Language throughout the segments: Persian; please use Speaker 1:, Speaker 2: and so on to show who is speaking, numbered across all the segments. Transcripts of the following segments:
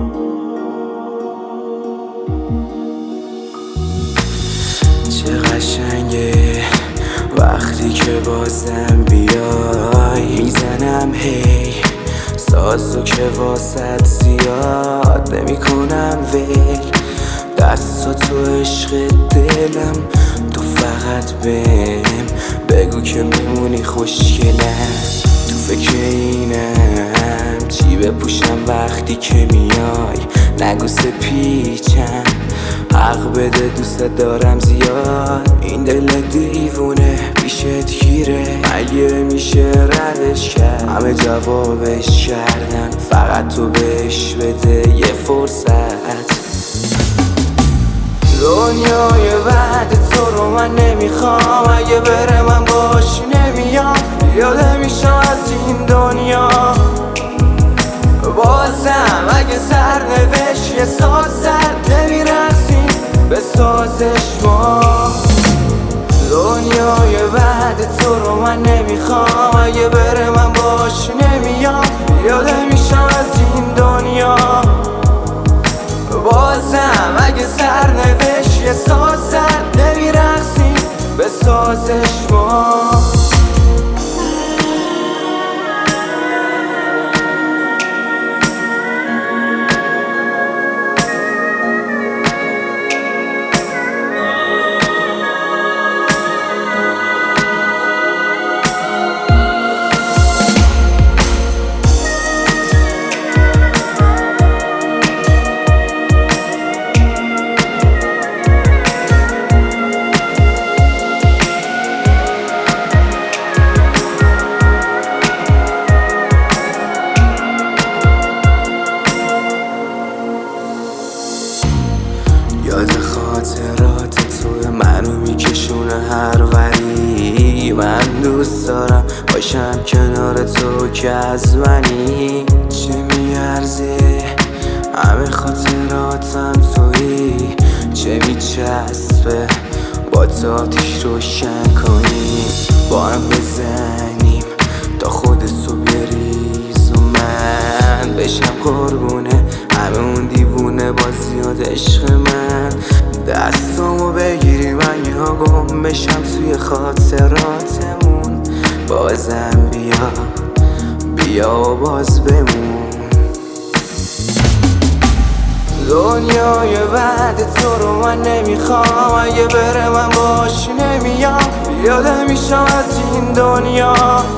Speaker 1: چه قشنگه وقتی که بازم بیای، میزنم هی سازو که واسط زیاد نمی کنم ویل. دستا تو عشق دلم، تو فقط بهم بگو که میمونی خوشگلم. تو فکر اینم چی بپوشم وقتی که میای، نگو سپیچم حق بده دوست دارم زیاد. این دل دیوونه پیشت گیره، مگه میشه ردش کرد؟ همه جوابش کردن، فقط تو بهش بده یه فرصت. دنیای بعد تو رو من نمیخوام، اگه بره من باش نمیام. یاده میشم از این دنیا بازم، اگه سرنوشت یه سازد نمیرسیم به سازش ما. دنیای بعد تو رو من نمیخوام، اگه بره من باش نمیام. یاده میشم از این دنیا بازم، اگه سرنوشت یه سازد نمیرسیم به سازش ما. یاد خاطرات توی منو میکشونه هر وری. من دوست دارم باشم کنار تو که از منی. چه میارزه همه خاطراتم تویی، چه میچسبه با تو آتیش روشن کنیم. با هم بزنیم تا خودتو بریز و من بشم قربونه همه اون دیوونه بازیات عشق من. دستامو بگیری من یا گم بشم توی خاطراتمون. بازم بیا و باز بمون. دنیای بعد تو رو من نمیخوام، اگه بره من باش نمیام. یاده میشم از این دنیا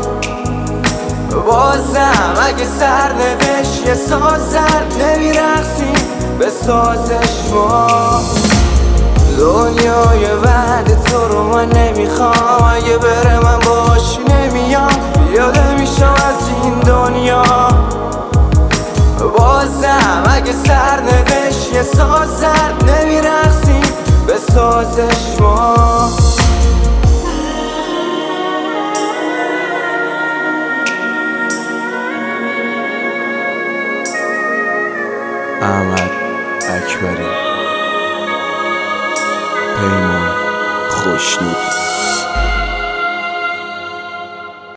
Speaker 1: بازم، اگه سرنوشت یه سازد نمیرسیم به سازش ما. دنیای بعد تو رو من نمیخوام، اگه بره من باش نمیام. یاده میشم از این دنیا بازم، اگه سرنوشت یه سازد نمیرسیم به سازش ما.
Speaker 2: احمد اکبری، پیمان خوشنود.